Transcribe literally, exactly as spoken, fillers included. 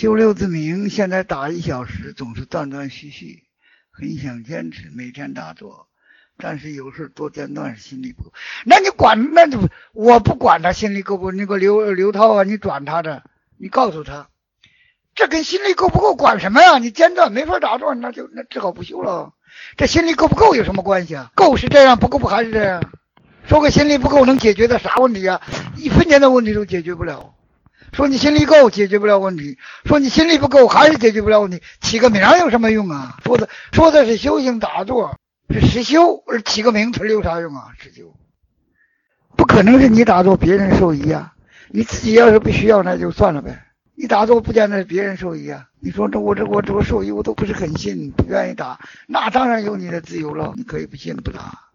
修六字明，现在打一小时，总是断断续续，很想坚持每天打坐，但是有时多间断，心里不够。那你管，那就我不管他心里够不够，那个刘刘涛啊，你转他的，你告诉他，这跟心里够不够管什么呀？你间断没法打坐，那就那只好不修了。这心里够不够有什么关系啊？够是这样，不够不还是这样？说个心里不够能解决的啥问题啊？一分钱的问题都解决不了。说你心里够解决不了问题，说你心里不够还是解决不了问题，起个名有什么用啊？说的说的是修行打坐，是实修，而起个名词有啥用啊？实修不可能是你打坐别人受益啊，你自己要是不需要那就算了呗。你打坐不见得是别人受益啊，你说这我这我这我受益我都不是很信，不愿意打，那当然有你的自由了，你可以不信不打。